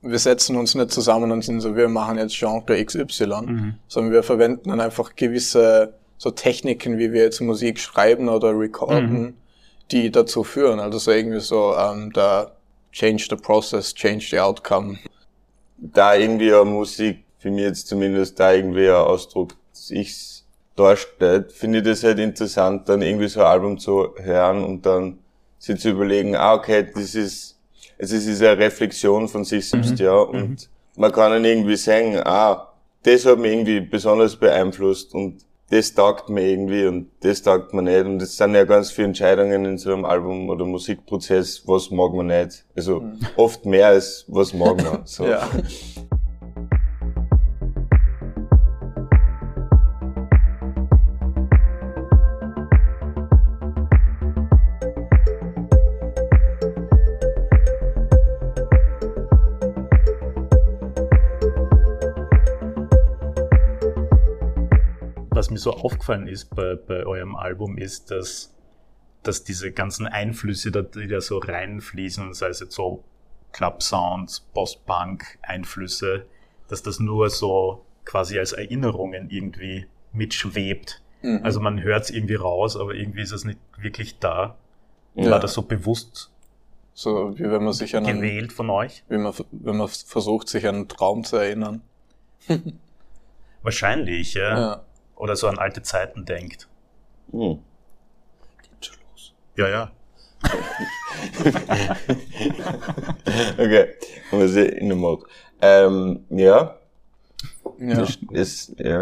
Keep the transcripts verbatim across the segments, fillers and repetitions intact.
wir setzen uns nicht zusammen und sind so, wir machen jetzt Genre X Y, mhm. sondern wir verwenden dann einfach gewisse so Techniken, wie wir jetzt Musik schreiben oder recorden, mhm. die dazu führen. Also so irgendwie so, ähm, da change the process, change the outcome. Da irgendwie eine Musik, für mich jetzt zumindest, da irgendwie ein Ausdruck, dass ich's darstellt, finde ich das halt interessant, dann irgendwie so ein Album zu hören und dann sich zu überlegen, ah, okay, das ist, es ist eine Reflexion von sich selbst, mhm. ja, und mhm. man kann dann irgendwie sagen, ah, das hat mich irgendwie besonders beeinflusst und das taugt mir irgendwie und das taugt mir nicht. Und es sind ja ganz viele Entscheidungen in so einem Album- oder Musikprozess, was mag man nicht. Also mhm. oft mehr als was mag man. So. Ja. Was mir so aufgefallen ist bei, bei eurem Album ist, dass, dass diese ganzen Einflüsse, die da so reinfließen, sei es jetzt so Club-Sounds, Post-Punk-Einflüsse, dass das nur so quasi als Erinnerungen irgendwie mitschwebt. Mhm. Also man hört es irgendwie raus, aber irgendwie ist es nicht wirklich da. Ja. War das so bewusst so, wie wenn man sich an einen, gewählt von euch? Wie man, wenn man versucht, sich an einen Traum zu erinnern. Wahrscheinlich, ja. ja. Oder so an alte Zeiten denkt. Hm. Geht schon los. Ja, ja. Okay, wir sind in der Mode. Ähm, ja. Ja. Das ist, ja.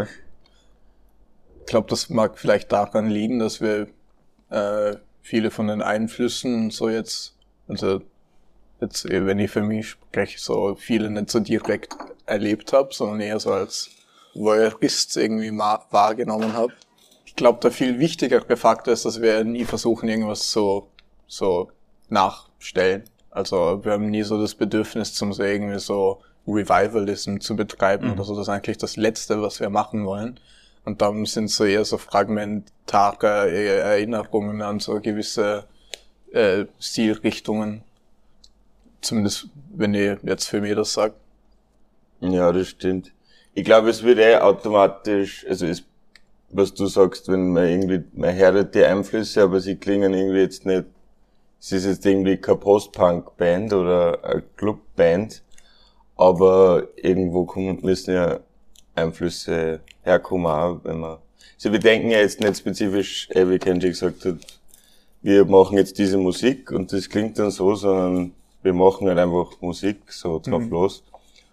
Ich glaube, das mag vielleicht daran liegen, dass wir äh, viele von den Einflüssen so jetzt, also jetzt, wenn ich für mich spreche, so viele nicht so direkt erlebt habe, sondern eher so als Voyeurist irgendwie ma- wahrgenommen habe. Ich glaube, der viel wichtigere Faktor ist, dass wir nie versuchen, irgendwas so so nachstellen. Also wir haben nie so das Bedürfnis, zum so irgendwie so Revivalism zu betreiben mhm. oder so. Das ist eigentlich das Letzte, was wir machen wollen. Und dann sind so eher so fragmentare Erinnerungen an so gewisse äh, Stilrichtungen. Zumindest, wenn ich jetzt für mich das sage. Ja, das stimmt. Ich glaube, es wird eh automatisch, also es, was du sagst, wenn man irgendwie, man hört die Einflüsse, aber sie klingen irgendwie jetzt nicht, es ist jetzt irgendwie keine Post-Punk-Band oder eine Club-Band, aber irgendwo kommen, müssen ja Einflüsse herkommen auch, wenn man, also wir denken ja jetzt nicht spezifisch, eh, wie Kenji gesagt hat, wir machen jetzt diese Musik und das klingt dann so, sondern wir machen halt einfach Musik, so drauf mhm. los.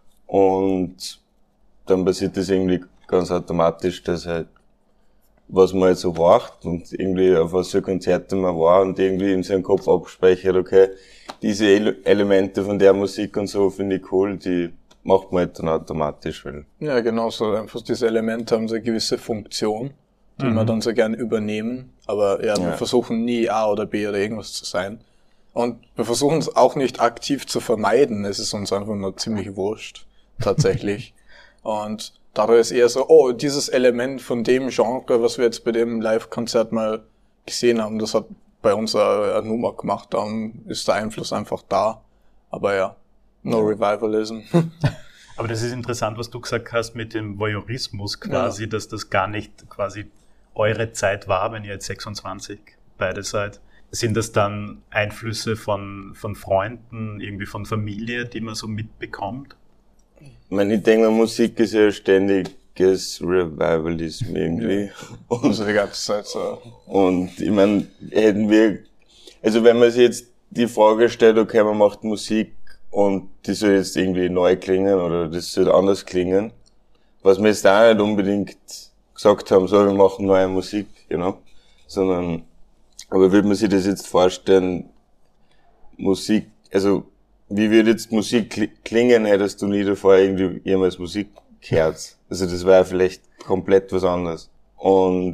Und dann passiert das irgendwie ganz automatisch, dass halt, was man halt so macht und irgendwie auf was für Konzerte man war und irgendwie in seinem Kopf abspeichert, okay, diese Ele- Elemente von der Musik und so finde ich cool, die macht man halt dann automatisch. Weil ja, genau so. Einfach diese Elemente haben so eine gewisse Funktion, die mhm. wir dann so gern übernehmen. Aber ja, wir ja. versuchen nie A oder B oder irgendwas zu sein. Und wir versuchen es auch nicht aktiv zu vermeiden. Es ist uns einfach nur ziemlich wurscht, tatsächlich. Und dadurch ist eher so, oh, dieses Element von dem Genre, was wir jetzt bei dem Live-Konzert mal gesehen haben, das hat bei uns eine, eine Nummer gemacht, dann ist der Einfluss einfach da. Aber ja, no ja. Revivalism. Aber das ist interessant, was du gesagt hast mit dem Voyeurismus quasi, ja. dass das gar nicht quasi eure Zeit war, wenn ihr jetzt sechsundzwanzig beide seid. Sind das dann Einflüsse von, von Freunden, irgendwie von Familie, die man so mitbekommt? Ich meine, ich denke, Musik ist ja ständiges Revivalism irgendwie. Ja. Und also die ganze Zeit so. Und ich meine, hätten wir, also wenn man sich jetzt die Frage stellt, okay, man macht Musik und die soll jetzt irgendwie neu klingen oder das soll anders klingen, was wir jetzt auch nicht unbedingt gesagt haben, so, wir machen neue Musik, you know, sondern, aber würde man sich das jetzt vorstellen, Musik, also, wie würde jetzt Musik klingen, hättest du nie davor irgendwie jemals Musik gehört? Also das wäre vielleicht komplett was anderes. Und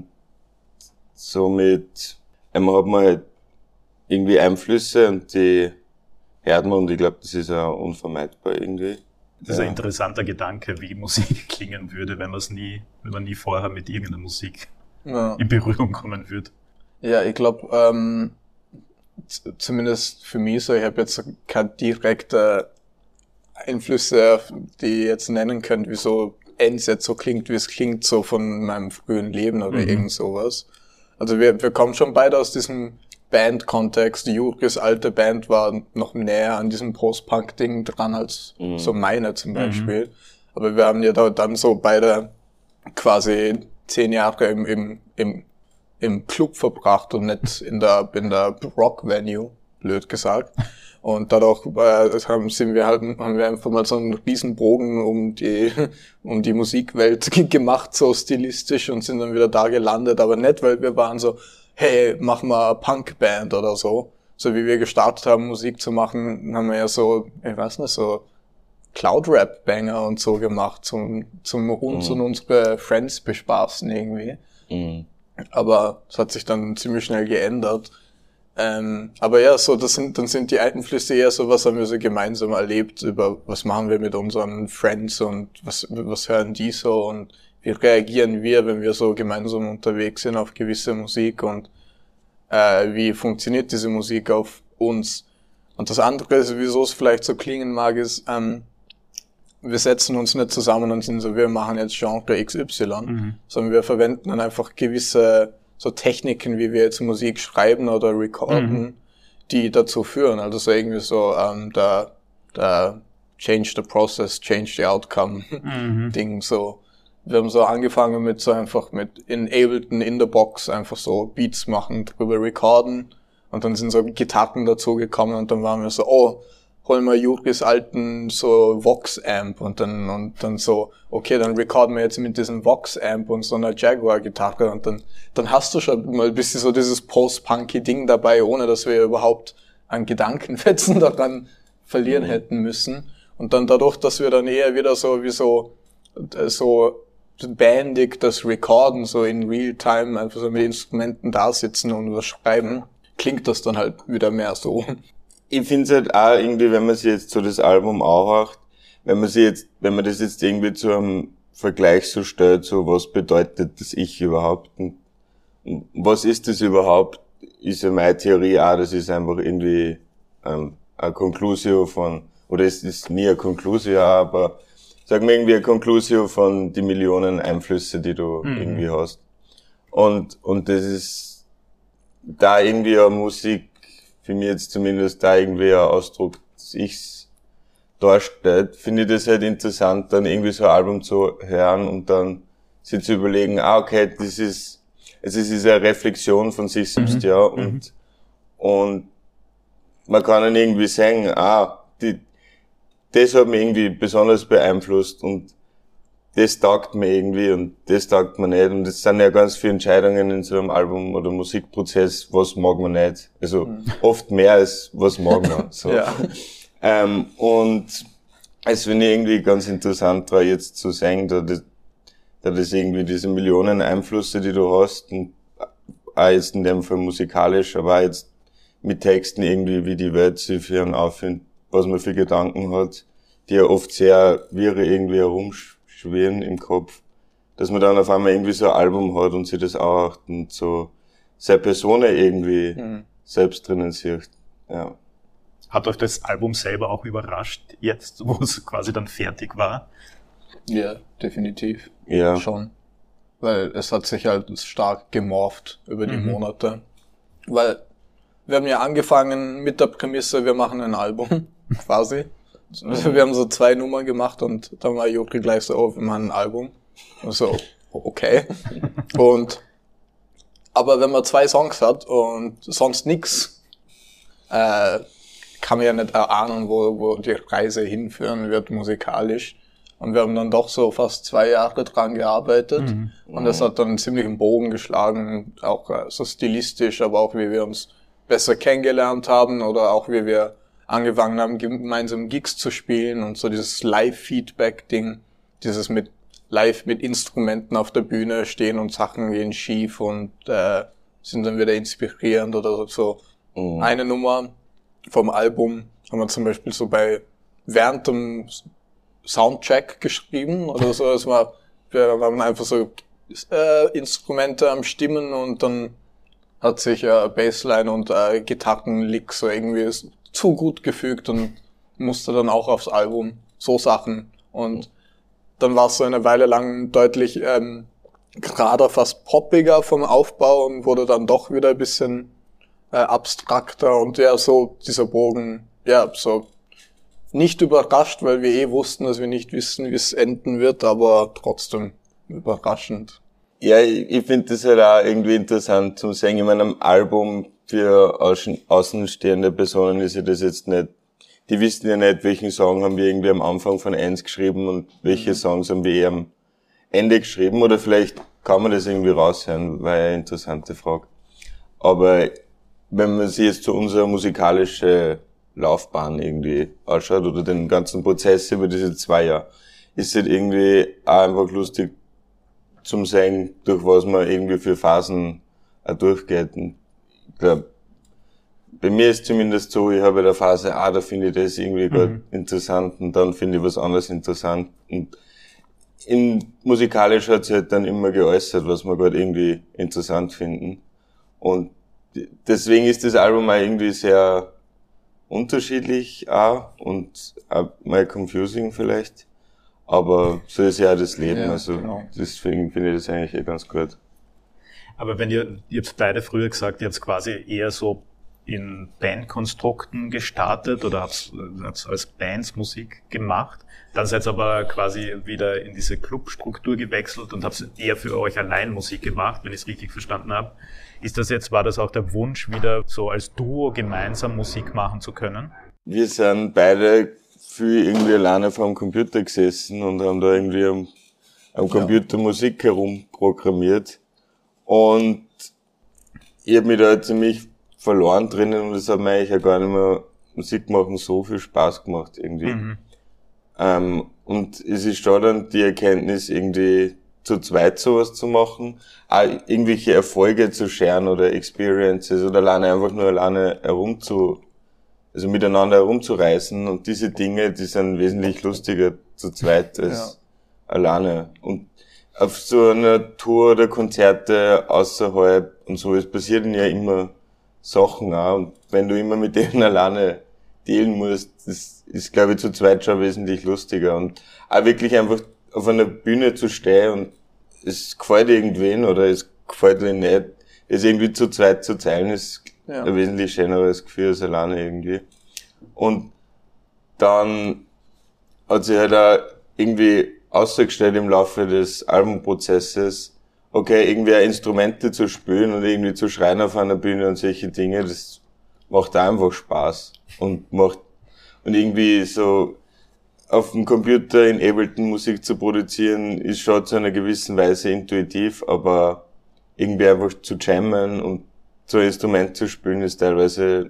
somit ähm, hat man halt irgendwie Einflüsse und die hört man und ich glaube, das ist auch unvermeidbar irgendwie. Das ist ja ein interessanter Gedanke, wie Musik klingen würde, wenn man es nie, wenn man nie vorher mit irgendeiner Musik ja. in Berührung kommen würde. Ja, ich glaube, ähm, z- zumindest für mich so, ich habe jetzt keine direkte Einflüsse, die ihr jetzt nennen könnt, wieso Ends jetzt so klingt, wie es klingt, so von meinem frühen Leben oder mhm. irgend sowas. Also wir, wir kommen schon beide aus diesem Band-Kontext. Juris alte Band war noch näher an diesem Post-Punk-Ding dran als mhm. so meine zum Beispiel. Mhm. Aber wir haben ja da dann so beide quasi zehn Jahre im, im, im, im Club verbracht und nicht in der, in der Rock-Venue, blöd gesagt. Und dadurch äh, haben, sind wir halt, haben wir einfach mal so einen Riesenbogen um die, um die Musikwelt gemacht, so stilistisch, und sind dann wieder da gelandet. Aber nicht, weil wir waren so, hey, mach mal eine Punkband oder so. So wie wir gestartet haben, Musik zu machen, haben wir ja so, ich weiß nicht, so Cloud-Rap-Banger und so gemacht, zum, zum uns mhm. und unsere Friends bespaßen irgendwie. Mhm. Aber es hat sich dann ziemlich schnell geändert. Ähm, aber ja, so, das sind, dann sind die Einflüsse eher so, was haben wir so gemeinsam erlebt, über was machen wir mit unseren Friends und was, was hören die so und wie reagieren wir, wenn wir so gemeinsam unterwegs sind auf gewisse Musik und äh, wie funktioniert diese Musik auf uns. Und das andere ist, wieso es vielleicht so klingen mag, ist, ähm, wir setzen uns nicht zusammen und sind so, wir machen jetzt Genre X Y, mhm. sondern wir verwenden dann einfach gewisse so Techniken, wie wir jetzt Musik schreiben oder recorden, mhm. die dazu führen. Also so irgendwie so ähm, der, der Change the Process, Change the Outcome mhm. Ding so. Wir haben so angefangen mit so einfach mit in Ableton in der Box einfach so Beats machen, drüber recorden und dann sind so Gitarren dazu gekommen und dann waren wir so, oh, holen wir Juris alten so Vox-Amp und dann und dann so, okay, dann recorden wir jetzt mit diesem Vox-Amp und so einer Jaguar-Gitarre und dann dann hast du schon mal ein bisschen so dieses Post-Punky-Ding dabei, ohne dass wir überhaupt an Gedankenfetzen daran verlieren mhm. hätten müssen. Und dann dadurch, dass wir dann eher wieder so wie so so bandig das Recorden, so in Real-Time einfach so mit Instrumenten da sitzen und was schreiben, klingt das dann halt wieder mehr so. Ich finde es halt auch irgendwie, wenn man sich jetzt so das Album anhört, wenn man sich jetzt, wenn man das jetzt irgendwie zu einem Vergleich so stellt, so was bedeutet das Ich überhaupt und was ist das überhaupt, ist ja meine Theorie auch, das ist einfach irgendwie ähm, eine Conclusio von, oder es ist nie eine Conclusio, aber sagen wir irgendwie eine Conclusio von die Millionen Einflüsse, die du mhm. irgendwie hast. Und, und das ist da irgendwie eine Musik, für mich jetzt zumindest da irgendwie ein Ausdruck des Ichs darstellt, finde ich das halt interessant, dann irgendwie so ein Album zu hören und dann sich zu überlegen, ah, okay, das ist, es ist diese Reflexion von sich selbst, mhm. ja, und, mhm. und man kann dann irgendwie sagen, ah, die, das hat mich irgendwie besonders beeinflusst und das taugt mir irgendwie und das taugt mir nicht. Und es sind ja ganz viele Entscheidungen in so einem Album- oder Musikprozess, was mag man nicht. Also mhm. oft mehr als was mag man. So. Ja. Ähm, und es finde ich irgendwie ganz interessant, war jetzt zu sehen, da das, da das irgendwie diese Millionen Einflüsse, die du hast, und auch jetzt in dem Fall musikalisch, aber auch jetzt mit Texten irgendwie, wie die Welt sich für einen auffindet, was man für Gedanken hat, die ja oft sehr wirre irgendwie herumschwirren im Kopf, dass man dann auf einmal irgendwie so ein Album hat und sich das auch und so seine Person irgendwie mhm. selbst drinnen sieht. Ja. Hat euch das Album selber auch überrascht, jetzt, wo es quasi dann fertig war? Ja, definitiv. Ja. Schon. Weil es hat sich halt stark gemorpht über die mhm. Monate. Weil wir haben ja angefangen mit der Prämisse, wir machen ein Album, quasi. Also wir haben so zwei Nummern gemacht und dann war Juri gleich so, oh, wir machen ein Album. Und so, okay. Und, aber wenn man zwei Songs hat und sonst nix, äh, kann man ja nicht erahnen, wo, wo die Reise hinführen wird musikalisch. Und wir haben dann doch so fast zwei Jahre dran gearbeitet. Mhm. Und das hat dann einen ziemlichen Bogen geschlagen, auch äh, so stilistisch, aber auch wie wir uns besser kennengelernt haben oder auch wie wir angefangen haben, gemeinsam Gigs zu spielen und so dieses Live-Feedback-Ding, dieses mit live mit Instrumenten auf der Bühne stehen und Sachen gehen schief und äh, sind dann wieder inspirierend oder so. Mhm. Eine Nummer vom Album haben wir zum Beispiel so bei während dem Soundcheck geschrieben oder so. Es war, wir haben einfach so äh, Instrumente am Stimmen und dann hat sich äh, Bassline und äh, Gitarrenlick so irgendwie zu gut gefügt und musste dann auch aufs Album. so Sachen. Und dann war es so eine Weile lang deutlich ähm, gerader, fast poppiger vom Aufbau und wurde dann doch wieder ein bisschen äh, abstrakter und ja, so dieser Bogen, ja, so nicht überrascht, weil wir eh wussten, dass wir nicht wissen, wie es enden wird, aber trotzdem überraschend. Ja, ich, ich finde das halt auch irgendwie interessant zum Sagen. In meinem Album für außen, außenstehende Personen ist ja das jetzt nicht, die wissen ja nicht, welchen Song haben wir irgendwie am Anfang von eins geschrieben und welche mhm. Songs haben wir eher am Ende geschrieben, oder vielleicht kann man das irgendwie raushören, war ja eine interessante Frage. Aber wenn man sich jetzt so unsere musikalische Laufbahn irgendwie anschaut oder den ganzen Prozess über diese zwei Jahre, ist es irgendwie auch einfach lustig zum Sagen, durch was man irgendwie für Phasen auch durchgeht. Und ich glaub, bei mir ist zumindest so, ich habe in der Phase A, da finde ich das irgendwie mhm. gerade interessant und dann finde ich was anderes interessant. Und in musikalisch hat sich halt dann immer geäußert, was wir gerade irgendwie interessant finden. Und deswegen ist das Album auch irgendwie sehr unterschiedlich auch und auch mal confusing vielleicht. Aber so ist ja auch das Leben, ja, also genau. Deswegen finde ich das eigentlich eh ganz gut. Aber wenn ihr, ihr habt beide früher gesagt, ihr habt quasi eher so in Bandkonstrukten gestartet oder habt, habt als Bands Musik gemacht, dann seid ihr aber quasi wieder in diese Clubstruktur gewechselt und habt eher für euch allein Musik gemacht, wenn ich es richtig verstanden habe. Ist das jetzt, war das auch der Wunsch, wieder so als Duo gemeinsam Musik machen zu können? Wir sind beide viel irgendwie alleine vor dem Computer gesessen und haben da irgendwie am, am Computer ja. Musik herumprogrammiert. Und ich habe mich da ziemlich verloren drinnen und es hat mir eigentlich ja gar nicht mehr Musik machen so viel Spaß gemacht irgendwie. Mhm. Ähm, und es ist da dann die Erkenntnis, irgendwie zu zweit sowas zu machen, auch irgendwelche Erfolge zu scheren oder Experiences oder alleine einfach nur alleine herumzu, also miteinander herumzureißen, und diese Dinge, die sind wesentlich lustiger zu zweit als ja. alleine. Und auf so einer Tour oder Konzerte außerhalb und so, es passieren ja immer Sachen auch, und wenn du immer mit denen alleine dealen musst, das ist, glaube ich, zu zweit schon wesentlich lustiger, und auch wirklich einfach auf einer Bühne zu stehen und es gefällt irgendwen oder es gefällt dir nicht, es irgendwie zu zweit zu teilen, ist ja. ein wesentlich schöneres Gefühl als alleine irgendwie. Und dann hat sich halt auch irgendwie ausgestellt im Laufe des Albumprozesses, okay, irgendwie Instrumente zu spielen und irgendwie zu schreien auf einer Bühne und solche Dinge, das macht auch einfach Spaß und macht, und irgendwie so auf dem Computer in Ableton Musik zu produzieren, ist schon zu einer gewissen Weise intuitiv, aber irgendwie einfach zu jammen und so ein Instrument zu spielen ist teilweise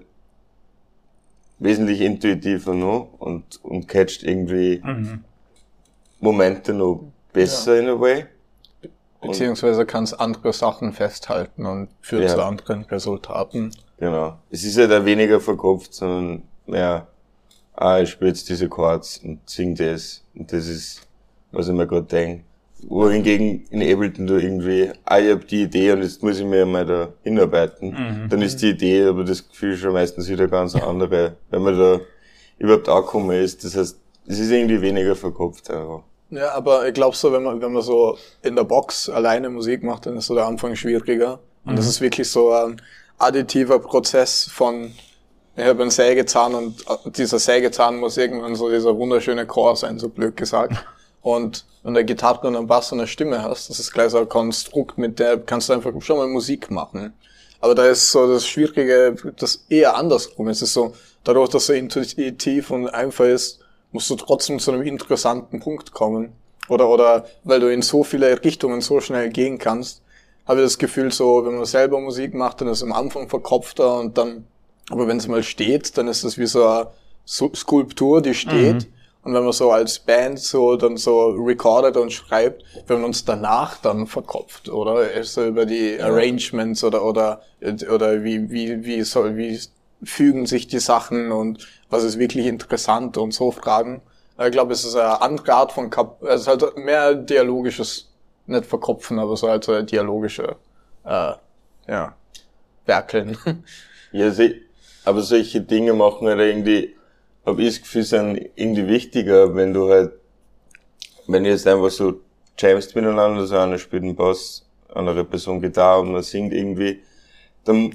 wesentlich intuitiver noch und, und catcht irgendwie mhm. Momente noch besser ja. in a way. Beziehungsweise kann es andere Sachen festhalten und führt ja. zu anderen Resultaten. Genau. Es ist ja da weniger verkopft, sondern mehr, ah, ich spiele jetzt diese Chords und sing das. Und das ist, was ich mir gerade denke. Wohingegen in Ableton du irgendwie, ah, ich hab die Idee und jetzt muss ich mir mal da hinarbeiten. Mhm. Dann ist die Idee, aber das Gefühl schon meistens wieder ganz andere, wenn man da überhaupt angekommen ist. Das heißt, es ist irgendwie weniger verkopft einfach. Ja, aber ich glaube so, wenn man, wenn man so in der Box alleine Musik macht, dann ist so der Anfang schwieriger. Und mhm. das ist wirklich so ein additiver Prozess von, ich habe einen Sägezahn und dieser Sägezahn muss irgendwann so dieser wunderschöne Chor sein, so blöd gesagt. Und wenn du eine Gitarre und einen Bass und eine Stimme hast, das ist gleich so ein Konstrukt, mit der kannst du einfach schon mal Musik machen. Aber da ist so das Schwierige, das eher andersrum. Es ist so, dadurch, dass es so intuitiv und einfach ist, musst du trotzdem zu einem interessanten Punkt kommen. Oder, oder, weil du in so viele Richtungen so schnell gehen kannst, habe ich das Gefühl so, wenn man selber Musik macht, dann ist es am Anfang verkopfter und dann, aber wenn es mal steht, dann ist das wie so eine Skulptur, die steht. Mhm. Und wenn man so als Band so dann so recordet und schreibt, wenn man uns danach dann verkopft, oder? Also über die Arrangements oder, oder, oder wie, wie, wie soll, wie fügen sich die Sachen und was ist wirklich interessant und so Fragen. Ich glaube, es ist eine andere Art von Kap- es ist halt mehr dialogisches, nicht verkopfen, aber so halt so eine dialogische, äh, ja, Werkeln. Ja, sie, aber solche Dinge machen halt irgendwie habe ich das Gefühl, sind irgendwie wichtiger, wenn du halt, wenn ihr jetzt einfach so jamst miteinander, so einer spielt einen Bass, andere Person Gitarre und man singt irgendwie, dann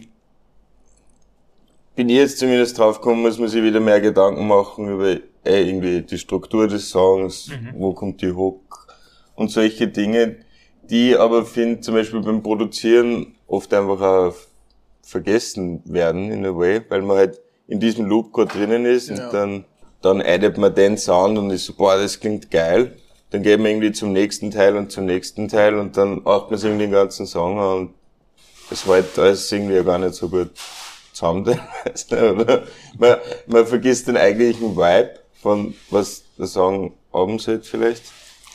bin ich jetzt zumindest drauf gekommen, muss man sich wieder mehr Gedanken machen über ey, irgendwie die Struktur des Songs, mhm. wo kommt die Hook und solche Dinge, die aber finde zum Beispiel beim Produzieren oft einfach auch vergessen werden in a way, weil man halt in diesem Loop gerade drinnen ist und ja. dann dann addet man den Sound und ist so, boah, das klingt geil. Dann geht man irgendwie zum nächsten Teil und zum nächsten Teil und dann macht man sich irgendwie den ganzen Song an und es war halt alles irgendwie ja gar nicht so gut zusammen. Oder? Man, man vergisst den eigentlichen Vibe von was der Song haben sollte vielleicht.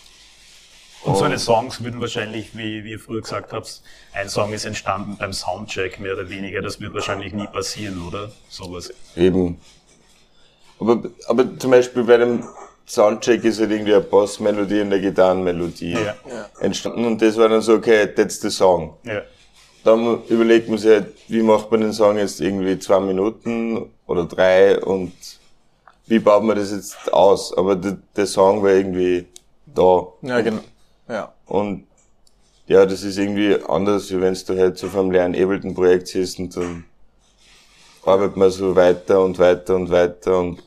Und so eine Songs würden wahrscheinlich, wie, wie ihr früher gesagt habt, ein Song ist entstanden beim Soundcheck, mehr oder weniger, das wird wahrscheinlich nie passieren, oder? Sowas. Eben. Aber, aber zum Beispiel bei dem Soundcheck ist halt irgendwie eine Bassmelodie und eine Gitarrenmelodie ja. entstanden und das war dann so, okay, that's the song. Ja. Dann überlegt man sich halt, wie macht man den Song jetzt irgendwie zwei Minuten oder drei und wie baut man das jetzt aus? Aber der, der Song war irgendwie da. Ja, genau. Ja. Und ja, das ist irgendwie anders, wie wenn du halt so vom Leon Ableton-Projekt siehst und dann arbeitet man so weiter und weiter und weiter und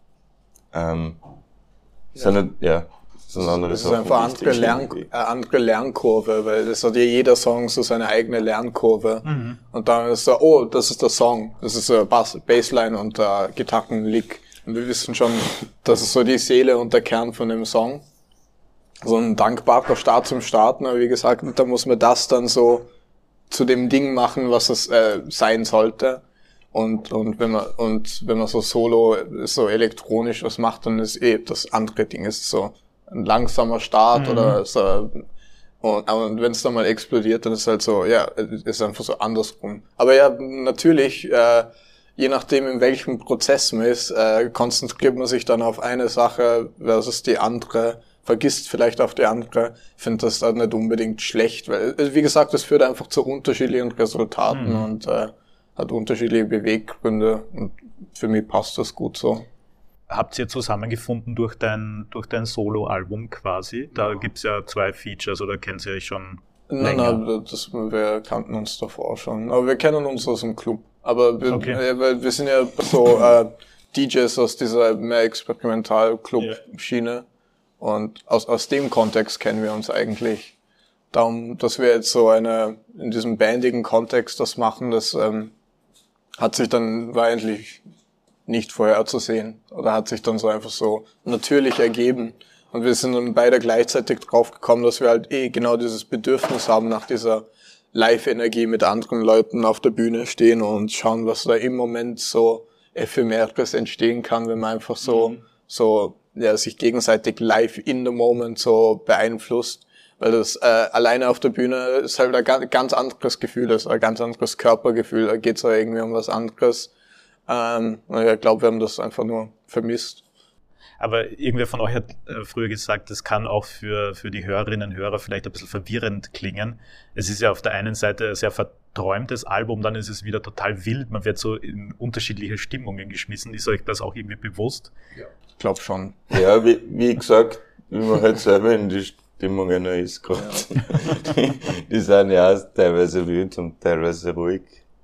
ähm, ja. sind halt, ja, sind andere das Sachen. Das ist einfach andere, Lern, eine andere Lernkurve, weil das hat ja jeder Song so seine eigene Lernkurve. Mhm. Und dann ist so, oh, das ist der Song, das ist der Bass, Bassline und der Gitarrenlick. Und wir wissen schon, das ist so die Seele und der Kern von dem Song. So ein dankbarer Start zum Starten, aber wie gesagt, da muss man das dann so zu dem Ding machen, was es äh, sein sollte. Und und wenn man und wenn man so solo so elektronisch was macht, dann ist eh das andere Ding ist so ein langsamer Start mhm. oder so. Und, und wenn es dann mal explodiert, dann ist halt so, ja, ist einfach so andersrum. Aber ja, natürlich, äh, je nachdem in welchem Prozess man ist, äh, konzentriert man sich dann auf eine Sache versus die andere. Vergisst vielleicht auf die andere. Ich finde das dann nicht unbedingt schlecht, weil, wie gesagt, das führt einfach zu unterschiedlichen Resultaten mhm. und äh, hat unterschiedliche Beweggründe und für mich passt das gut so. Habt ihr zusammengefunden durch dein durch dein Solo-Album quasi? Da gibt's ja zwei Features, oder kennt ihr euch schon länger? Nein, nein, das, wir kannten uns davor schon. Aber wir kennen uns aus dem Club. Aber wir, okay. äh, wir sind ja so äh, D Js aus dieser mehr Experimental-Club-Schiene. Yeah. Und aus, aus dem Kontext kennen wir uns eigentlich. Darum, dass wir jetzt so eine, in diesem bandigen Kontext das machen, das ähm, hat sich dann, war eigentlich nicht vorherzusehen. Oder hat sich dann so einfach so natürlich ergeben. Und wir sind dann beide gleichzeitig drauf gekommen, dass wir halt eh genau dieses Bedürfnis haben nach dieser Live-Energie mit anderen Leuten auf der Bühne stehen und schauen, was da im Moment so Ephemeres entstehen kann, wenn man einfach so, mhm. so, ja, sich gegenseitig live in the moment so beeinflusst, weil das äh, alleine auf der Bühne ist halt ein ganz anderes Gefühl, das ist ein ganz anderes Körpergefühl, da geht's ja irgendwie um was anderes. Ähm, und ich glaube, wir haben das einfach nur vermisst. Aber irgendwer von euch hat äh, früher gesagt, das kann auch für für die Hörerinnen und Hörer vielleicht ein bisschen verwirrend klingen. Es ist ja auf der einen Seite ein sehr verträumtes Album, dann ist es wieder total wild, man wird so in unterschiedliche Stimmungen geschmissen. Ist euch das auch irgendwie bewusst? Ja. Ich glaube schon. Ja, wie, wie gesagt, wie man halt selber in die Stimmungen ist gerade. Ja. Die sind ja teilweise wild und teilweise ruhig.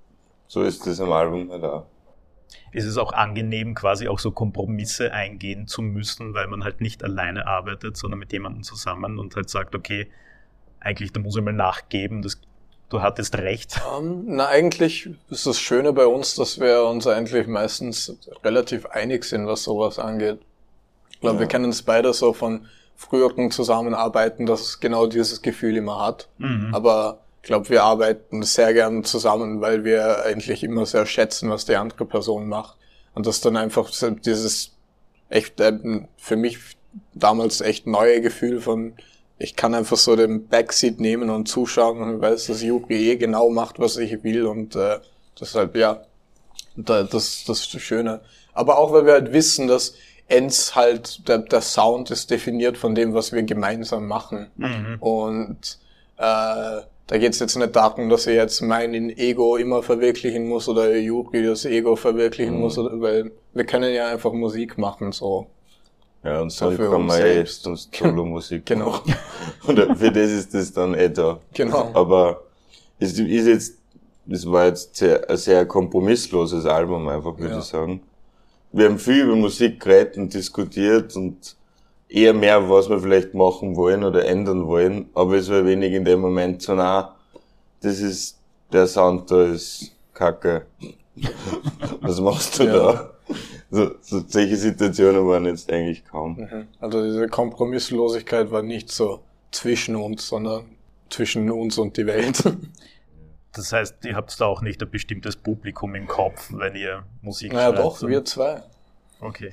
So ist das am Album halt auch. Ist es auch angenehm, quasi auch so Kompromisse eingehen zu müssen, weil man halt nicht alleine arbeitet, sondern mit jemandem zusammen und halt sagt, okay, eigentlich, da muss ich mal nachgeben, das, du hattest recht. Um, na, eigentlich ist das Schöne bei uns, dass wir uns eigentlich meistens relativ einig sind, was sowas angeht. Ich glaube, ja. wir kennen es beide so von früheren Zusammenarbeiten, dass es genau dieses Gefühl immer hat. Mhm. Aber ich glaube, wir arbeiten sehr gern zusammen, weil wir eigentlich immer sehr schätzen, was die andere Person macht. Und das dann einfach dieses echt, für mich damals echt neue Gefühl von, ich kann einfach so den Backseat nehmen und zuschauen und weiß, dass Yuri eh genau macht, was ich will und äh, deshalb, ja, das, das ist das Schöne. Aber auch, weil wir halt wissen, dass Ends halt, der, der Sound ist definiert von dem, was wir gemeinsam machen. Mhm. Und äh, da geht's jetzt nicht darum, dass ich jetzt mein Ego immer verwirklichen muss oder Juri das Ego verwirklichen mhm. muss, weil wir können ja einfach Musik machen, so. Ja, und so kann man eh sonst Solo-Musik genau. machen. Und für das ist das dann eh da. Genau. Aber es ist jetzt, das war jetzt sehr, ein sehr kompromissloses Album einfach, würde ja. ich sagen. Wir haben viel über Musik geredet und diskutiert und eher mehr, was wir vielleicht machen wollen oder ändern wollen, aber es war wenig in dem Moment so, na, das ist, der Sound da ist kacke. Was machst du ja. da? So, so, solche Situationen waren jetzt eigentlich kaum. Also diese Kompromisslosigkeit war nicht so zwischen uns, sondern zwischen uns und die Welt. Das heißt, ihr habt da auch nicht ein bestimmtes Publikum im Kopf, wenn ihr Musik naja, schreibt? Naja doch, wir zwei. Okay.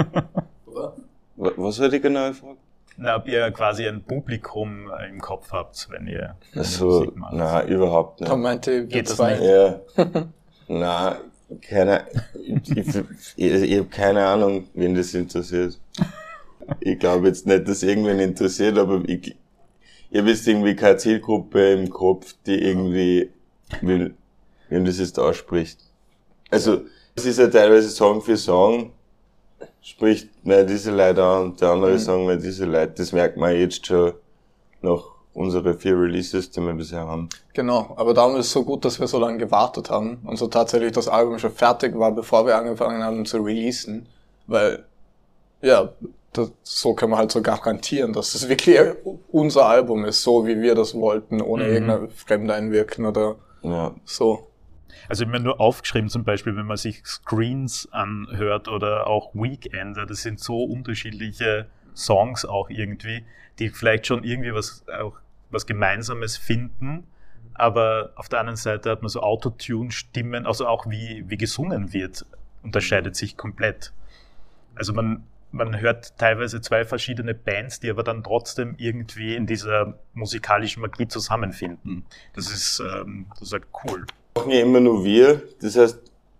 Was war die genaue Frage? Na, ob ihr quasi ein Publikum im Kopf habt, wenn ihr also, Musik macht. Nein, überhaupt nicht. Da meinte Geht das zwei. nicht? Ja. Nein, keine, ich, ich, ich, ich habe keine Ahnung, wen das interessiert. Ich glaube jetzt nicht, dass irgendwen interessiert, aber ich, ich habe jetzt irgendwie keine Zielgruppe im Kopf, die irgendwie will, wem das jetzt ausspricht. Also, es ist ja teilweise Song für Song, spricht mir diese Leute an und der andere mhm. Song mir diese Leute. Das merkt man jetzt schon nach unsere vier Releases, die wir bisher haben. Genau, aber darum ist es so gut, dass wir so lange gewartet haben und so tatsächlich das Album schon fertig war, bevor wir angefangen haben zu releasen, weil, ja, das, so können wir halt so garantieren, dass es wirklich unser Album ist, so wie wir das wollten, ohne mhm. irgendein Fremdeinwirken oder ja. so. Also ich habe mir nur aufgeschrieben, zum Beispiel, wenn man sich Screens anhört oder auch Weekender, das sind so unterschiedliche Songs auch irgendwie, die vielleicht schon irgendwie was auch was Gemeinsames finden, aber auf der anderen Seite hat man so Autotune-Stimmen, also auch wie wie gesungen wird, unterscheidet sich komplett. Also man man hört teilweise zwei verschiedene Bands, die aber dann trotzdem irgendwie in dieser musikalischen Magie zusammenfinden. Das ist ähm, das ist halt cool. Machen ja immer nur wir, das heißt,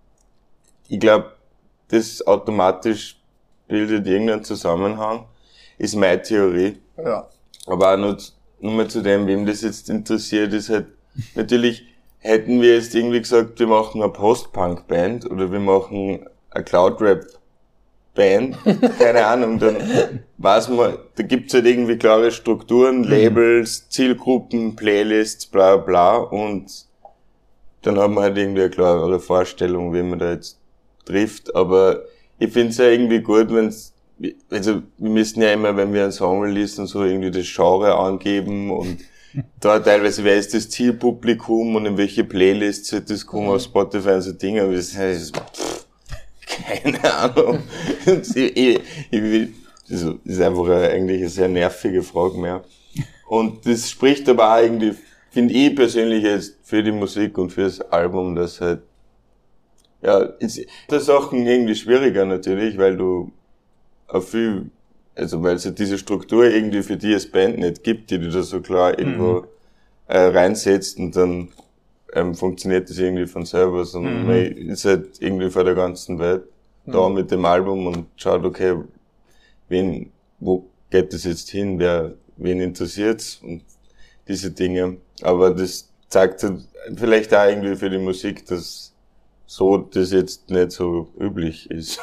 ich glaube, das automatisch bildet irgendeinen Zusammenhang, ist meine Theorie. Ja. Aber auch nur, nur mal zu dem, wem das jetzt interessiert, ist halt, natürlich hätten wir jetzt irgendwie gesagt, wir machen eine Post-Punk-Band oder wir machen eine Cloud-Rap-Band, keine Ahnung, dann weiß man, da gibt's halt irgendwie klare Strukturen, Labels, Zielgruppen, Playlists, bla bla und dann haben wir halt irgendwie eine klare Vorstellung, wie man da jetzt trifft. Aber ich finde es ja irgendwie gut, wenn's, also wir müssen ja immer, wenn wir einen Song releasen, so irgendwie das Genre angeben und da teilweise, wer ist das Zielpublikum und in welche Playlists wird das kommen auf Spotify und so Dinge. Und das heißt, pff, keine Ahnung. ich, ich, ich, das ist einfach eine, eigentlich eine sehr nervige Frage mehr. Und das spricht aber auch irgendwie, finde ich persönlich jetzt für die Musik und fürs Album, dass halt, ja, ist das Sachen irgendwie schwieriger natürlich, weil du auch viel, also weil es halt diese Struktur irgendwie für die als Band nicht gibt, die du da so klar irgendwo mhm. äh, reinsetzt und dann ähm, funktioniert das irgendwie von selber, sondern mhm. man ist halt irgendwie vor der ganzen Welt mhm. da mit dem Album und schaut, okay, wen, wo geht das jetzt hin, wer, wen interessiert's und diese Dinge. Aber das zeigt halt vielleicht auch irgendwie für die Musik, dass so das jetzt nicht so üblich ist,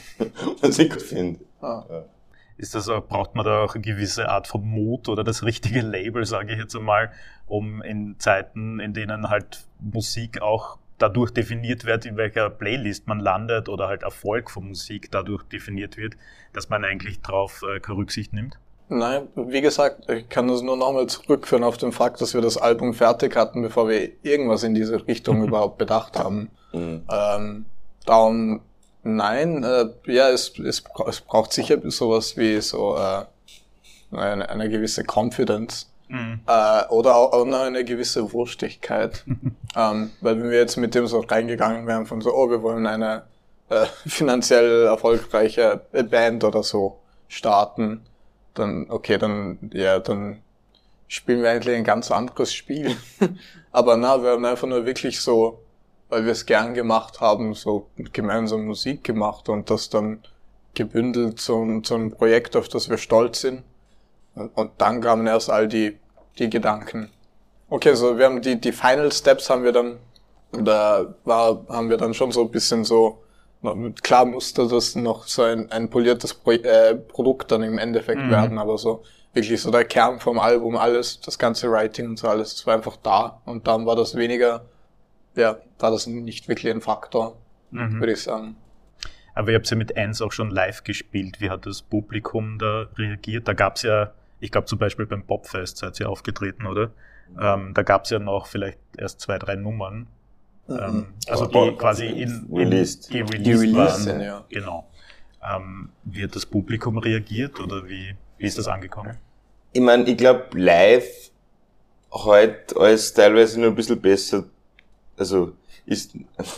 was ich finde. Ah. Ja. Ist das auch, braucht man da auch eine gewisse Art von Mut oder das richtige Label, sage ich jetzt einmal, um in Zeiten, in denen halt Musik auch dadurch definiert wird, in welcher Playlist man landet oder halt Erfolg von Musik dadurch definiert wird, dass man eigentlich drauf äh, keine Rücksicht nimmt? Nein, wie gesagt, ich kann das nur nochmal zurückführen auf den Fakt, dass wir das Album fertig hatten, bevor wir irgendwas in diese Richtung überhaupt bedacht haben. Mhm. Ähm, darum, nein, äh, ja, es, es, es braucht sicher sowas wie so äh, eine, eine gewisse Confidence mhm. äh, oder auch, auch noch eine gewisse Wurstigkeit. ähm, weil wenn wir jetzt mit dem so reingegangen wären von so, oh, wir wollen eine äh, finanziell erfolgreiche Band oder so starten, dann, okay, dann, ja, dann spielen wir eigentlich ein ganz anderes Spiel. Aber na, wir haben einfach nur wirklich so, weil wir es gern gemacht haben, so gemeinsam Musik gemacht und das dann gebündelt zu, zu einem Projekt, auf das wir stolz sind. Und, und dann kamen erst all die, die Gedanken. Okay, so wir haben die die Final Steps haben wir dann, da war haben wir dann schon so ein bisschen so, klar musste das noch so ein, ein poliertes Pro, äh, Produkt dann im Endeffekt mhm. werden, aber so wirklich so der Kern vom Album, alles, das ganze Writing und so alles, das war einfach da und dann war das weniger, ja, war das nicht wirklich ein Faktor, mhm. würde ich sagen. Aber ihr habt ja mit eins auch schon live gespielt. Wie hat das Publikum da reagiert? Da gab's ja, ich glaube zum Beispiel beim Popfest seid ihr aufgetreten, oder? Ähm, da gab's ja noch vielleicht erst zwei, drei Nummern. Mhm. Ähm, also die oh, quasi in, in released. die released, die released waren. Sind, ja. Genau. Ähm, wie hat das Publikum reagiert oder wie, wie ist das angekommen? Ich meine, ich glaube live heute alles teilweise nur ein bisschen besser, also ist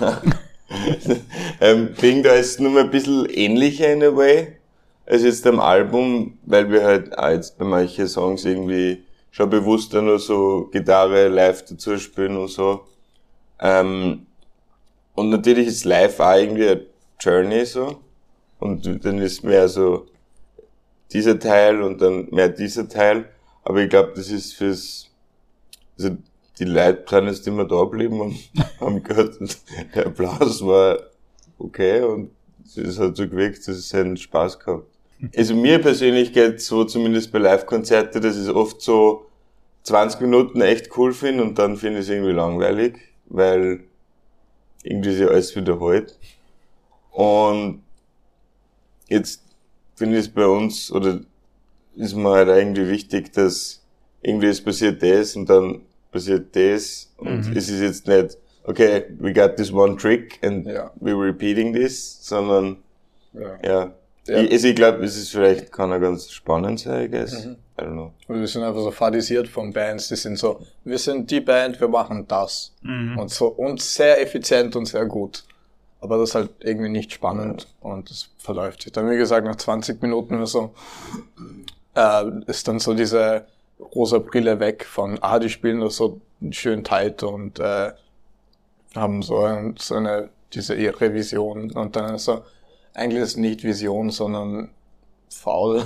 ähm, klingt alles nur mal ein bisschen ähnlicher in a way als jetzt am Album, weil wir halt auch jetzt bei manchen Songs irgendwie schon bewusster nur so Gitarre live dazu spielen und so. Ähm, und natürlich ist live auch irgendwie eine Journey so. Und dann ist mehr so dieser Teil und dann mehr dieser Teil. Aber ich glaube, das ist fürs, also die Leute sind jetzt immer da geblieben und haben gehört, und der Applaus war okay und es hat so gewirkt, dass es einen Spaß gehabt. Also mir persönlich geht's so, zumindest bei Live-Konzerten, dass ich es oft so zwanzig Minuten echt cool finde und dann finde ich es irgendwie langweilig, weil irgendwie sich alles wiederholt. Und jetzt finde ich es bei uns, oder ist mir halt irgendwie wichtig, dass irgendwie es passiert das und dann passiert das und mhm. es ist jetzt nicht, okay, we got this one trick and ja. we're repeating this, sondern ja, ja. ja. Ich, also ich glaube, es ist vielleicht, kann auch ganz spannend sein, I guess. Mhm. I don't know. Und wir sind einfach so fadisiert von Bands, die sind so, wir sind die Band, wir machen das. Mhm. Und so, und sehr effizient und sehr gut. Aber das ist halt irgendwie nicht spannend ja. und es verläuft sich. Dann, wie gesagt, nach zwanzig Minuten oder so, äh, ist dann so diese rosa Brille weg von, ah, die spielen das so schön tight und, äh, haben so, ein, so eine, diese ihre Vision und dann ist so, eigentlich ist es nicht Vision, sondern faul.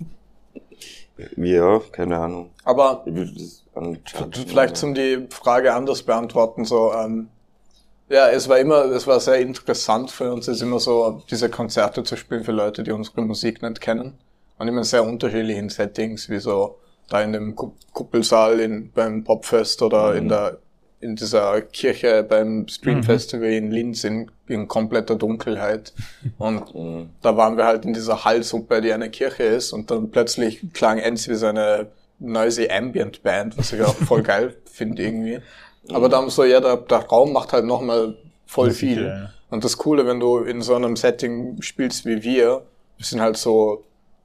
Ja, keine Ahnung. Aber vielleicht zum die Frage anders beantworten, so, ähm, ja, es war immer, es war sehr interessant für uns, es ist immer so, diese Konzerte zu spielen für Leute, die unsere Musik nicht kennen. Und immer in sehr unterschiedlichen Settings, wie so da in dem Kuppelsaal in, beim Popfest oder mhm. in der, in dieser Kirche beim Street mhm. Festival in Linz in, in kompletter Dunkelheit. Und mhm. da waren wir halt in dieser Hallsuppe, die eine Kirche ist, und dann plötzlich klang Enz wie so eine noisy Ambient Band, was ich auch voll geil finde irgendwie. Aber dann so, ja, der, der Raum macht halt nochmal voll das viel. Ja. Und das Coole, wenn du in so einem Setting spielst wie wir, wir sind halt so,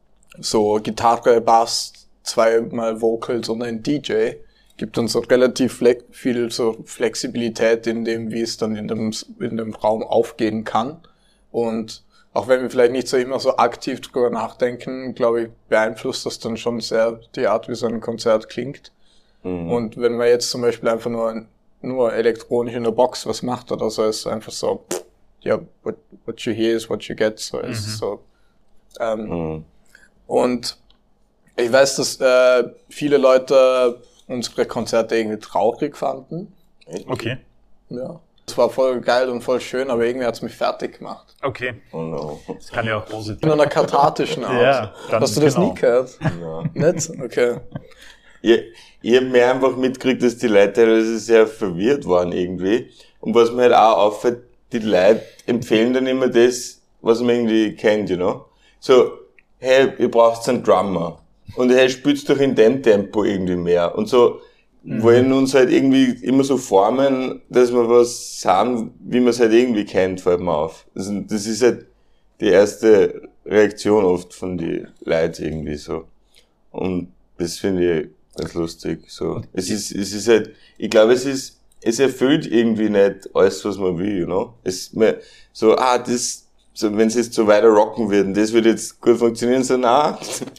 so Gitarre, Bass, zweimal Vocals und ein D J, gibt uns auch relativ fle- viel so Flexibilität in dem, wie es dann in dem, in dem Raum aufgehen kann. Und auch wenn wir vielleicht nicht so immer so aktiv drüber nachdenken, glaube ich, beeinflusst das dann schon sehr die Art, wie so ein Konzert klingt. Mhm. Und wenn man jetzt zum Beispiel einfach nur, nur elektronisch in der Box was macht oder so, ist einfach so, ja, what, what you hear is what you get, so mhm. ist so. Ähm, mhm. Und ich weiß, dass äh, viele Leute unsere Konzerte irgendwie traurig fanden. Okay. Ja. Es war voll geil und voll schön, aber irgendwie hat's mich fertig gemacht. Okay. Oh no. Das kann ja auch positiv. In einer kathartischen Art. Ja, dann hast du das genau. nie gehört? Ja. Nicht? Okay. Ich, ich habe mir einfach mitgekriegt, dass die Leute teilweise sehr verwirrt waren irgendwie. Und was mir halt auch auffällt, die Leute empfehlen dann immer das, was man irgendwie kennt, you know. So, hey, ihr braucht einen Drummer. Und hey, spielt's doch in dem Tempo irgendwie mehr. Und so mhm. wollen uns halt irgendwie immer so formen, dass wir was sagen, wie man es halt irgendwie kennt, fällt mir auf. Also das ist halt die erste Reaktion oft von die Leuten irgendwie so. Und das finde ich ganz lustig, so. Es ist, es ist halt, ich glaube, es ist, es erfüllt irgendwie nicht alles, was man will, you know. Es, man, so, ah, das, so, wenn sie jetzt so weiter rocken würden, das würde jetzt gut funktionieren, so, na,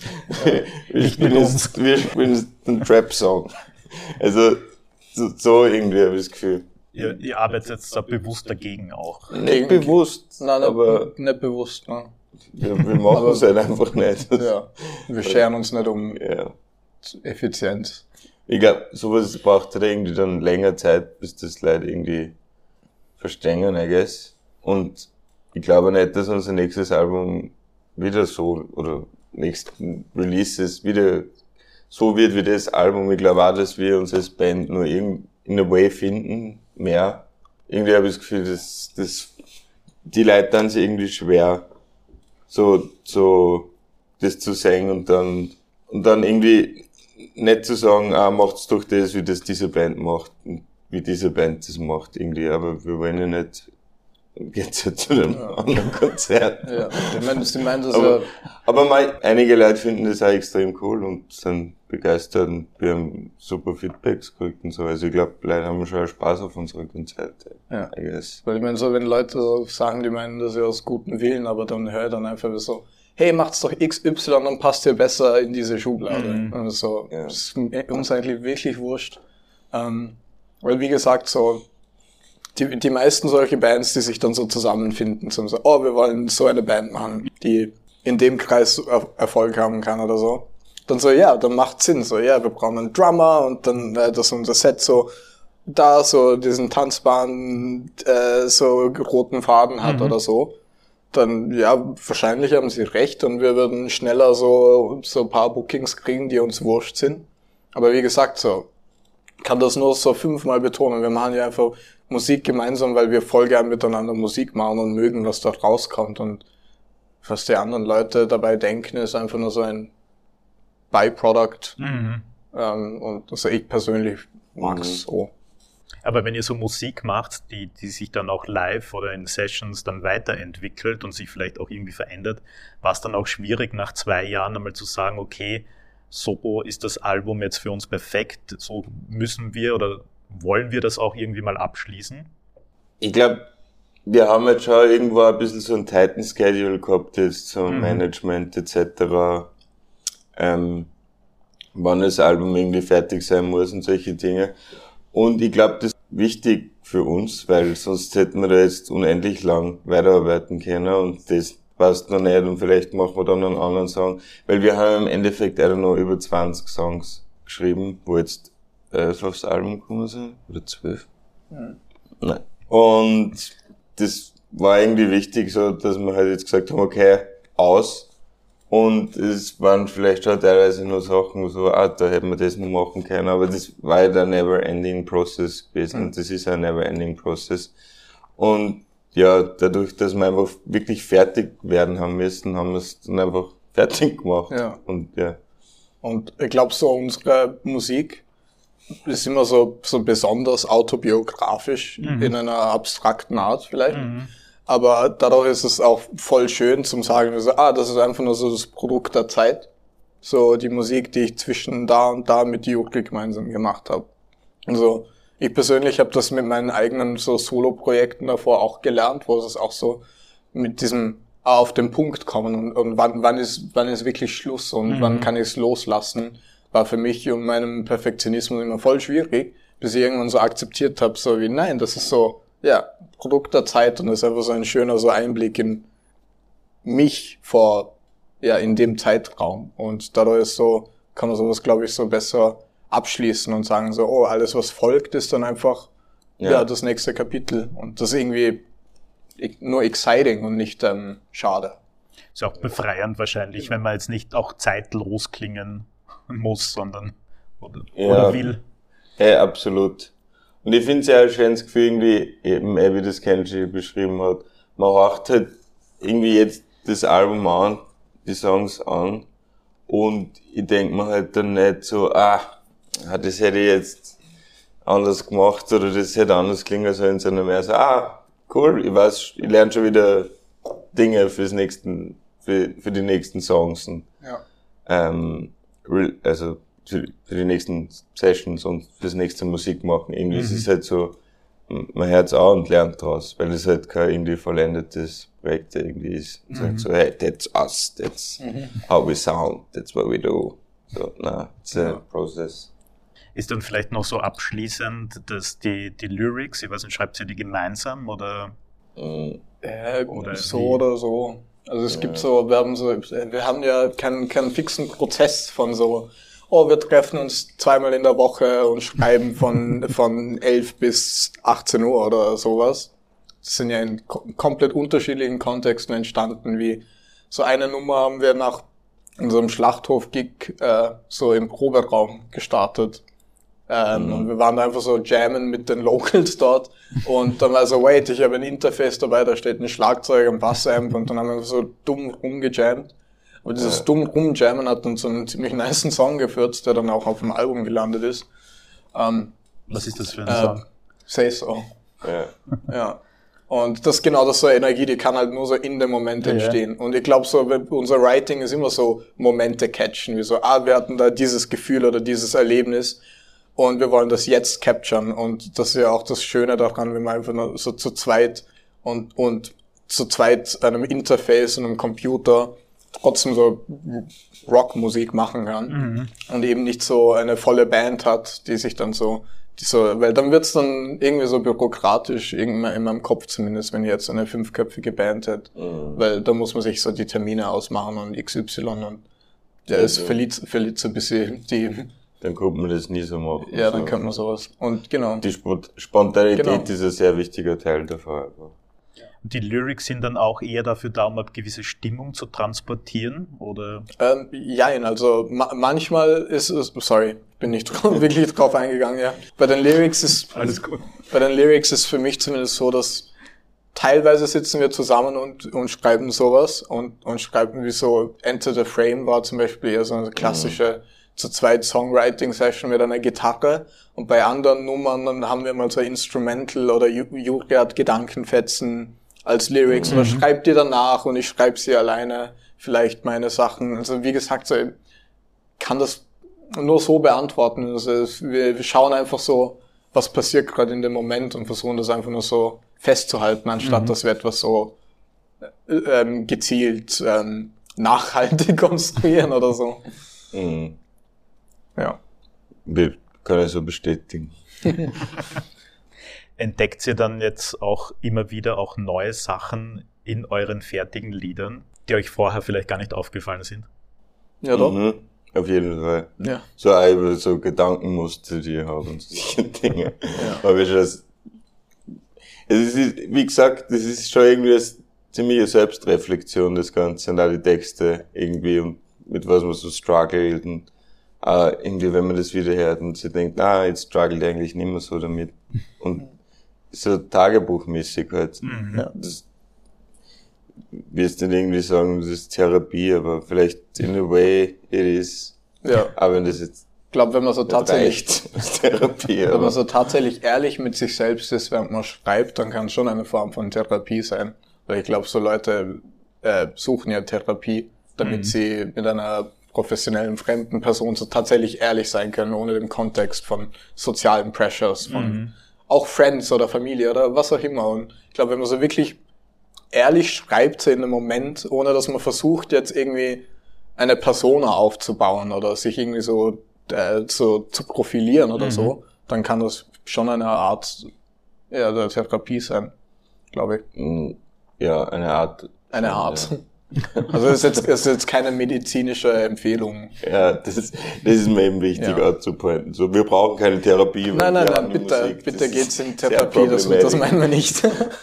wir spielen jetzt, wir spielen jetzt einen Trap-Song. Also, so, so irgendwie habe ich das Gefühl. Ihr, ihr arbeitet jetzt da bewusst dagegen auch. Nicht bewusst, nein, aber nicht bewusst, ne. Ja, wir machen es halt einfach nicht. Ja, wir scheren uns nicht um ja. Effizienz. Ich glaube, sowas braucht halt irgendwie dann länger Zeit, bis das Leute irgendwie verstehen, I guess. Und ich glaube nicht, dass unser nächstes Album wieder so, oder nächsten Releases wieder so wird wie das Album. Ich glaube auch, dass wir uns als Band nur in, in a way finden, mehr. Irgendwie habe ich das Gefühl, dass, dass die Leute dann sich irgendwie schwer, so, so, das zu singen und dann, und dann irgendwie nicht zu sagen, ah, macht's doch das, wie das diese Band macht, wie diese Band das macht, irgendwie. Aber wir wollen ja nicht, dann geht's ja zu einem ja. anderen Konzert. Ja, ich meine, sie meinen das aber, ja. Aber mein, einige Leute finden das auch extrem cool und sind begeistert und wir haben super Feedbacks gekriegt und so. Also ich glaube, Leute haben schon Spaß auf unsere Konzerte. Ja. I guess. Weil ich meine, so wenn Leute so sagen, die meinen das ja aus gutem Willen, aber dann höre ich dann einfach so, hey, macht's doch X Y, dann passt ihr besser in diese Schublade. Mhm. Und so, ja. Das ist uns eigentlich wirklich wurscht. Ähm, weil wie gesagt, so, die, die meisten solche Bands, die sich dann so zusammenfinden, zum so, oh, wir wollen so eine Band machen, die in dem Kreis er- Erfolg haben kann oder so. Dann so, ja, dann macht Sinn, so, ja, wir brauchen einen Drummer und dann, äh, dass unser Set so, da so diesen tanzbaren, äh, so roten Faden hat mhm. oder so. Dann, ja, wahrscheinlich haben sie recht und wir würden schneller so, so ein paar Bookings kriegen, die uns wurscht sind. Aber wie gesagt, so, kann das nur so fünfmal betonen. Wir machen ja einfach Musik gemeinsam, weil wir voll gern miteinander Musik machen und mögen, was dort rauskommt. Und was die anderen Leute dabei denken, ist einfach nur so ein Byproduct. Mhm. Ähm, und also ich persönlich mag's mhm. so. Aber wenn ihr so Musik macht, die, die sich dann auch live oder in Sessions dann weiterentwickelt und sich vielleicht auch irgendwie verändert, war es dann auch schwierig, nach zwei Jahren einmal zu sagen, okay, so ist das Album jetzt für uns perfekt, so müssen wir oder wollen wir das auch irgendwie mal abschließen? Ich glaube, wir haben jetzt schon irgendwo ein bisschen so ein tighten Schedule gehabt, jetzt so mhm. Management et cetera. Ähm, wann das Album irgendwie fertig sein muss und solche Dinge. Und ich glaube, das ist wichtig für uns, weil sonst hätten wir da jetzt unendlich lang weiterarbeiten können und das passt noch nicht und vielleicht machen wir dann einen anderen Song. Weil wir haben im Endeffekt auch noch über zwanzig Songs geschrieben, wo jetzt elf aufs Album gekommen sind. Oder zwölf? Mhm. Nein. Und das war irgendwie wichtig, so dass wir halt jetzt gesagt haben, okay, aus. Und es waren vielleicht schon teilweise nur Sachen, so, ah, da hätten wir das noch machen können, aber das war ja der never-ending Process gewesen, und das ist ein never-ending Process. Und ja, dadurch, dass wir einfach wirklich fertig werden haben müssen, haben wir es dann einfach fertig gemacht. Ja. Und ja. Und ich glaube, so unsere Musik ist immer so, so besonders autobiografisch, mhm. in einer abstrakten Art vielleicht. Mhm. Aber dadurch ist es auch voll schön zum sagen, so, ah, das ist einfach nur so das Produkt der Zeit. So die Musik, die ich zwischen da und da mit Jukli gemeinsam gemacht habe. Also ich persönlich habe das mit meinen eigenen so Solo-Projekten davor auch gelernt, wo es auch so mit diesem ah, auf den Punkt kommen und, und wann, wann ist wann ist wirklich Schluss und mhm. wann kann ich es loslassen, war für mich und meinem Perfektionismus immer voll schwierig, bis ich irgendwann so akzeptiert habe, so wie nein, das ist so, ja, Produkt der Zeit und das ist einfach so ein schöner so Einblick in mich vor, ja, in dem Zeitraum. Und dadurch ist so, kann man sowas, glaube ich, so besser abschließen und sagen so, oh, alles was folgt ist dann einfach, ja, ja das nächste Kapitel. Und das ist irgendwie nur exciting und nicht ähm, schade. Ist auch befreiend wahrscheinlich, wenn man jetzt nicht auch zeitlos klingen muss, sondern oder, ja, oder will. Ja, absolut. Und ich finde es ja ein schönes Gefühl, irgendwie, eben, wie das Kenji beschrieben hat, man hört halt irgendwie jetzt das Album an, die Songs an, und ich denke mir halt dann nicht so, ah, das hätte ich jetzt anders gemacht, oder das hätte anders klingen sollen, sondern mehr so, ah, cool, ich weiß, ich lerne schon wieder Dinge fürs nächsten, für, für die nächsten Songs, und, ja. ähm, also, für die nächsten Sessions und fürs nächste Musik machen. Irgendwie mhm. ist es halt so, man hört's an und lernt draus, weil es halt kein irgendwie vollendetes Projekt irgendwie ist. Und mhm. sagt so, hey, that's us, that's mhm. how we sound, that's what we do. So, na, it's a ja. process. Ist dann vielleicht noch so abschließend, dass die, die Lyrics, ich weiß nicht, schreibt ihr die gemeinsam oder? Mhm. Äh, oder so wie? Oder so. Also es ja. gibt so, wir haben so, wir haben ja keinen, keinen fixen Prozess von so, oh, wir treffen uns zweimal in der Woche und schreiben von, von elf bis achtzehn Uhr oder sowas. Das sind ja in ko- komplett unterschiedlichen Kontexten entstanden, wie so eine Nummer haben wir nach unserem Schlachthof-Gig äh, so im Proberaum gestartet. Ähm, mhm. Und wir waren da einfach so jammen mit den Locals dort. Und dann war so, wait, ich habe ein Interface dabei, da steht ein Schlagzeug, ein Bassamp und dann haben wir so dumm rumgejammt. Aber dieses ja. dumm rumjammen hat uns so einen ziemlich nicen Song geführt, der dann auch auf dem Album gelandet ist. Ähm, Was ist das für ein äh, Song? Say So. Ja. Ja. Und das genau, das ist so Energie, die kann halt nur so in dem Moment entstehen. Ja. Und ich glaube so, unser Writing ist immer so Momente catchen, wie so, ah, wir hatten da dieses Gefühl oder dieses Erlebnis und wir wollen das jetzt capturen. Und das ist ja auch das Schöne daran, wenn man einfach nur so zu zweit und, und zu zweit einem Interface und einem Computer trotzdem so Rockmusik machen kann. Mhm. Und eben nicht so eine volle Band hat, die sich dann so Die so, weil dann wird's dann irgendwie so bürokratisch, irgendwie in meinem Kopf zumindest, wenn ich jetzt eine fünfköpfige Band hätte. Mhm. Weil da muss man sich so die Termine ausmachen und X Y und der ja, ist ja. verliert, verliert so ein bisschen die... Dann könnte man das nie so machen. Ja, so. Dann könnte man sowas. Und genau. Die Spontanität genau. ist ein sehr wichtiger Teil davon. Die Lyrics sind dann auch eher dafür da, um eine gewisse Stimmung zu transportieren, oder? Ähm, jein, also ma- manchmal ist es, sorry, bin nicht drauf, wirklich drauf eingegangen, ja. Bei den Lyrics ist, alles gut. Bei den Lyrics ist für mich zumindest so, dass teilweise sitzen wir zusammen und, und schreiben sowas und, und schreiben wie so Enter the Frame war zum Beispiel eher so eine klassische, mhm. zu zweit Songwriting-Session mit einer Gitarre und bei anderen Nummern dann haben wir mal so Instrumental oder Juri hat Gedankenfetzen als Lyrics mhm. oder schreibt die danach und ich schreibe sie alleine, vielleicht meine Sachen. Also wie gesagt, so, ich kann das nur so beantworten. Also wir, wir schauen einfach so, was passiert gerade in dem Moment und versuchen das einfach nur so festzuhalten, anstatt mhm. dass wir etwas so ähm, gezielt ähm, nachhaltig konstruieren oder so. Mhm. Ja. Wir können so bestätigen. Entdeckt ihr dann jetzt auch immer wieder auch neue Sachen in euren fertigen Liedern, die euch vorher vielleicht gar nicht aufgefallen sind? Ja, doch. Mhm, auf jeden Fall. Ja. So einfach so Gedankenmuster, die ich habe und solche Dinge. Ja. Aber ich das, es ist, wie gesagt, das ist schon irgendwie eine ziemliche Selbstreflexion, das Ganze, und auch die Texte irgendwie und mit was man so struggelt und äh, irgendwie, wenn man das wieder hört und sich denkt, ah, jetzt struggelt eigentlich nicht mehr so damit. Und so tagebuchmäßig halt. Mhm. Ja, das wirst nicht irgendwie sagen, das ist Therapie, aber vielleicht in a way it is. Ja. Aber wenn das jetzt ich glaube, wenn man so tatsächlich Therapie, wenn man so tatsächlich ehrlich mit sich selbst ist, während man schreibt, dann kann es schon eine Form von Therapie sein. Weil ich glaube, so Leute äh, suchen ja Therapie, damit mhm. sie mit einer professionellen fremden Person so tatsächlich ehrlich sein können, ohne den Kontext von sozialen Pressures, von mhm. auch Friends oder Familie oder was auch immer. Und ich glaube, wenn man so wirklich ehrlich schreibt, so in einem Moment, ohne dass man versucht, jetzt irgendwie eine Persona aufzubauen oder sich irgendwie so äh, zu, zu profilieren oder mhm. so, dann kann das schon eine Art ja, der Therapie sein, glaube ich. Ja, eine Art. Eine Art. Ja. Also das ist jetzt, das ist jetzt keine medizinische Empfehlung. Ja, das ist, das ist mir eben wichtig ja. anzupointen. So, wir brauchen keine Therapie. Nein, nein, nein, bitte, Musik. bitte geht's in Therapie, das, das meinen wir nicht.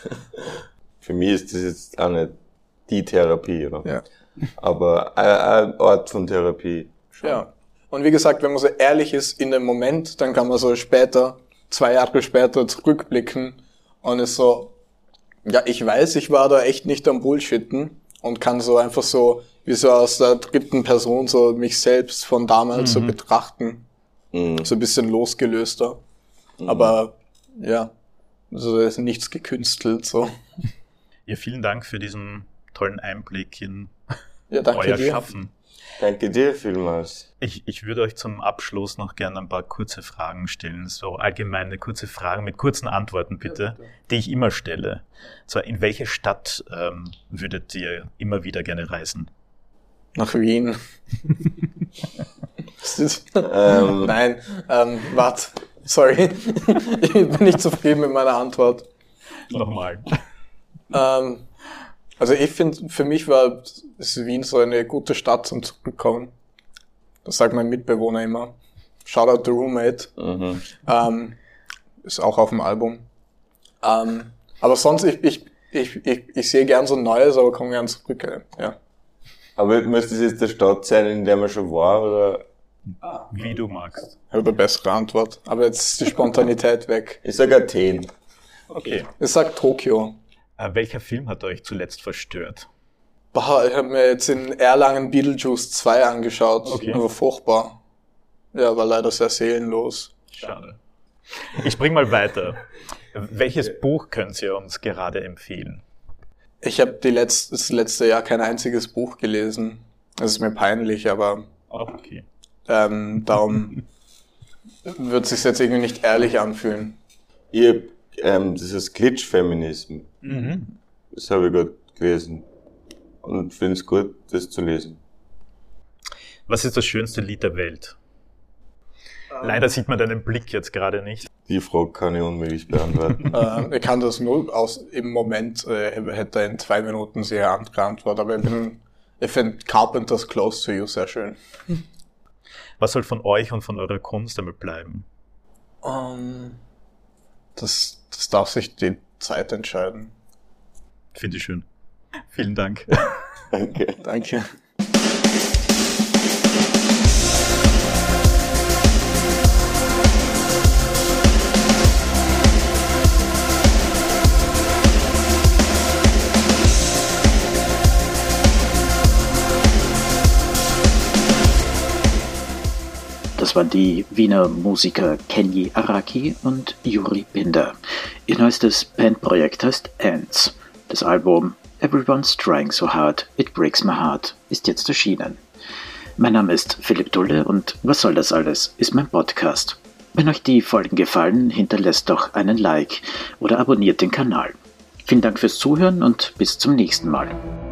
Für mich ist das jetzt auch nicht die Therapie, oder? Ja. Aber ein Ort von Therapie. Schon. Ja. Und wie gesagt, wenn man so ehrlich ist in dem Moment, dann kann man so später, zwei Jahre später zurückblicken und ist so, ja, ich weiß, ich war da echt nicht am Bullshitten und kann so einfach so, wie so aus der dritten Person so mich selbst von damals mhm. so betrachten. Mhm. So ein bisschen losgelöster. Mhm. Aber, ja, also da ist nichts gekünstelt, so. Ja, vielen Dank für diesen tollen Einblick in ja, danke euer dir. Schaffen. Danke dir vielmals. Ich, ich würde euch zum Abschluss noch gerne ein paar kurze Fragen stellen, so allgemeine kurze Fragen mit kurzen Antworten bitte, ja, bitte. die ich immer stelle. So, in welche Stadt ähm, würdet ihr immer wieder gerne reisen? Nach Wien. ähm. Nein, ähm, warte, sorry, ich bin nicht zufrieden mit meiner Antwort. Nochmal. Ähm, also ich finde, für mich war Wien so eine gute Stadt zum Zurückkommen. Das sagt mein Mitbewohner immer. Shoutout to Roommate. Mhm. Ähm, ist auch auf dem Album. Ähm, aber sonst, ich, ich, ich, ich, ich sehe gern so Neues, aber komme gern zurück. Ja. Aber muss das jetzt der Stadt sein, in der man schon war, oder? Wie du magst. Ich habe eine bessere Antwort. Aber jetzt ist die Spontanität weg. Ich sag Athen. Okay. Ich sag Tokio. Äh, welcher Film hat euch zuletzt verstört? Boah, ich habe mir jetzt in Erlangen Beetlejuice zwei angeschaut. Okay. Aber furchtbar. Ja, war leider sehr seelenlos. Schade. Ich bring mal weiter. Welches Buch könnt ihr uns gerade empfehlen? Ich habe die letzte, das letzte Jahr kein einziges Buch gelesen. Das ist mir peinlich, aber Oh, okay. ähm, darum wird es sich jetzt irgendwie nicht ehrlich anfühlen. Ich hab, ähm, das ist Glitch-Feminismus. Mhm. Das habe ich gerade gelesen. Und finde es gut, das zu lesen. Was ist das schönste Lied der Welt? Leider sieht man deinen Blick jetzt gerade nicht. Die Frage kann ich unmöglich beantworten. äh, ich kann das nur aus im Moment, äh, hätte in zwei Minuten sehr geantwortet, aber ich bin, ich finde Carpenter's Close to You sehr schön. Was soll von euch und von eurer Kunst einmal bleiben? Um, das, das darf sich die Zeit entscheiden. Finde ich schön. Vielen Dank. Danke. Danke. Das waren die Wiener Musiker Kenji Araki und Juri Binder. Ihr neuestes Bandprojekt heißt Ants. Das Album Everyone's Trying So Hard, It Breaks My Heart ist jetzt erschienen. Mein Name ist Philipp Dulle und Was soll das alles ist mein Podcast. Wenn euch die Folgen gefallen, hinterlasst doch einen Like oder abonniert den Kanal. Vielen Dank fürs Zuhören und bis zum nächsten Mal.